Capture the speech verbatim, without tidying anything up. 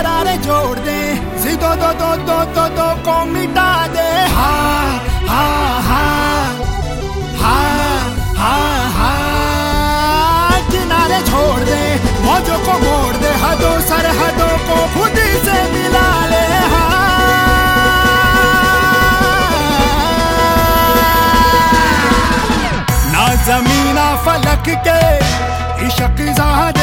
दरारें जोड़ दे, जिदो दो दो दो दो दो को मिटा दे। हाँ हाँ हाँ हाँ हाँ हाँ किनारे छोड़ दे, मौजों को मोड़ दे, हदों सरहदों को खुद ही से मिला ले। हाँ ना ज़मीना फलक के इश्क ज़ाद